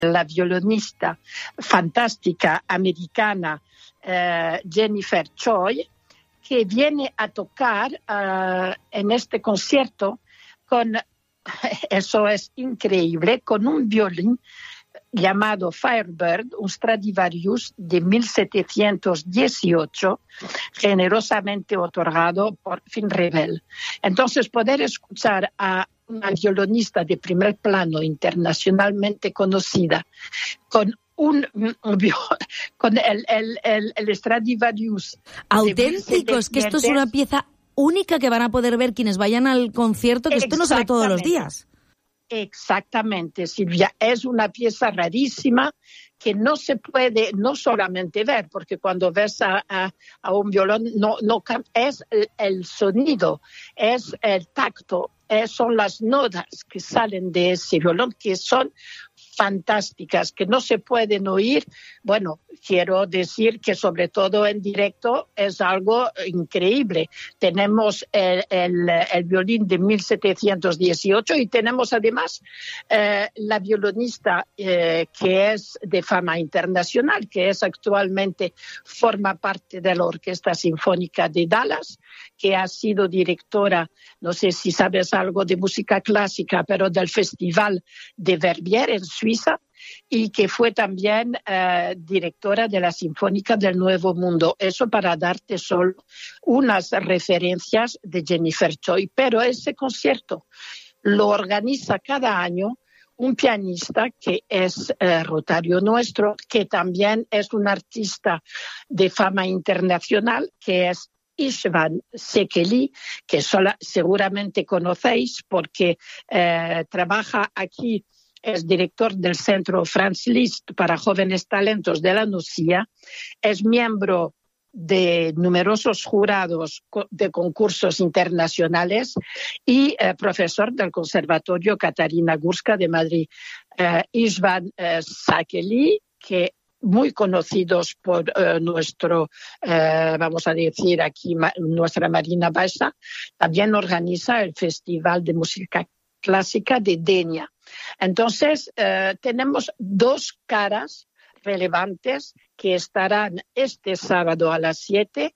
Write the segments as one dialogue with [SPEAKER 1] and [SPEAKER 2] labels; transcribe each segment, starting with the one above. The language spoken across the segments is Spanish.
[SPEAKER 1] la violinista fantástica americana Jennifer Choi, que viene a tocar en este concierto con, eso es increíble, con un violín llamado Firebird, un Stradivarius de 1718, generosamente otorgado por Finrevel. Entonces, poder escuchar a una violinista de primer plano internacionalmente conocida con el Stradivarius
[SPEAKER 2] auténticos, que esto es una pieza única que van a poder ver quienes vayan al concierto, que esto no se ve todos los días.
[SPEAKER 1] Exactamente, Silvia, es una pieza rarísima que no se puede no solamente ver, porque cuando ves a un violón no es el sonido, es el tacto, son las notas que salen de ese violón que son fantásticas, que no se pueden oír. Bueno, quiero decir que sobre todo en directo es algo increíble. Tenemos el violín de 1718 y tenemos además la violinista que es de fama internacional, que es actualmente forma parte de la Orquesta Sinfónica de Dallas, que ha sido directora, no sé si sabes algo de música clásica, pero del Festival de Verbier en Suiza, y que fue también directora de la Sinfónica del Nuevo Mundo. Eso para darte solo unas referencias de Jennifer Choi. Pero ese concierto lo organiza cada año un pianista que es rotario nuestro, que también es un artista de fama internacional, que es Istvan Szekely, que seguramente conocéis porque trabaja aquí, es director del Centro Franz Liszt para Jóvenes Talentos de la Nucía, es miembro de numerosos jurados de concursos internacionales y profesor del Conservatorio Katarina Gurska de Madrid. Istvan Szekely, que muy conocidos por nuestro, vamos a decir aquí, nuestra Marina Baixa, también organiza el Festival de Música Clásica de Denia. Entonces, tenemos dos caras relevantes que estarán este sábado a las 7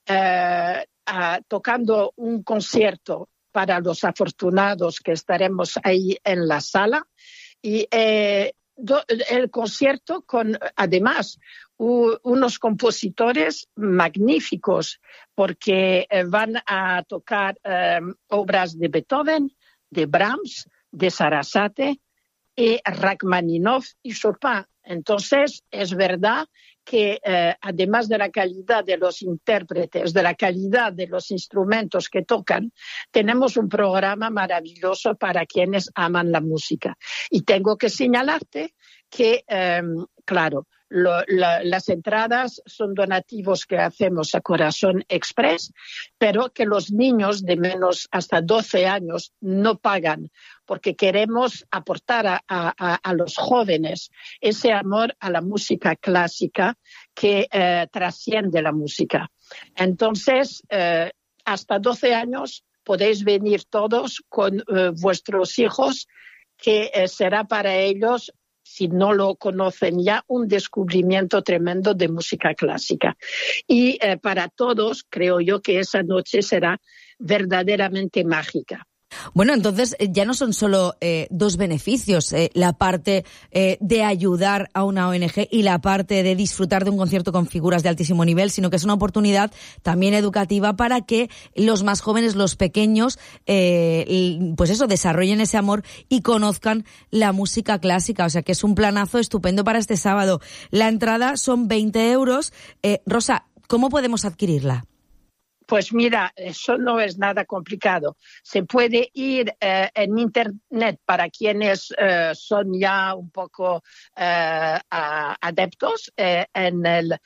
[SPEAKER 1] tocando un concierto para los afortunados que estaremos ahí en la sala y el concierto con, además, unos compositores magníficos porque van a tocar obras de Beethoven, de Brahms, de Sarasate, y Rachmaninoff y Chopin. Entonces, es verdad que además de la calidad de los intérpretes, de la calidad de los instrumentos que tocan, tenemos un programa maravilloso para quienes aman la música. Y tengo que señalarte que, claro, las entradas son donativos que hacemos a Corazón Express, pero que los niños de menos hasta 12 años no pagan, porque queremos aportar a los jóvenes ese amor a la música clásica que trasciende la música. Entonces, hasta 12 años podéis venir todos con vuestros hijos, que será para ellos, si no lo conocen ya, un descubrimiento tremendo de música clásica. Y para todos, creo yo que esa noche será verdaderamente mágica.
[SPEAKER 2] Bueno, entonces ya no son solo dos beneficios, la parte de ayudar a una ONG y la parte de disfrutar de un concierto con figuras de altísimo nivel, sino que es una oportunidad también educativa para que los más jóvenes, los pequeños, pues eso, desarrollen ese amor y conozcan la música clásica. O sea que es un planazo estupendo para este sábado. La entrada son 20 euros. Rosa, ¿cómo podemos adquirirla?
[SPEAKER 1] Pues mira, eso no es nada complicado. Se puede ir en Internet para quienes son ya un poco adeptos en el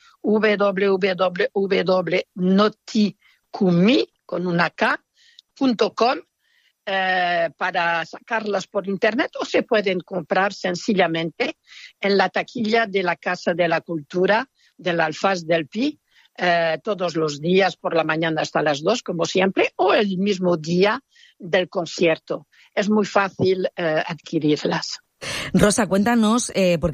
[SPEAKER 1] www.noticumi.com para sacarlas por Internet, o se pueden comprar sencillamente en la taquilla de la Casa de la Cultura del Alfaz del Pi, todos los días por la mañana hasta las 2, como siempre, o el mismo día del concierto. Es muy fácil adquirirlas.
[SPEAKER 2] Rosa, cuéntanos, porque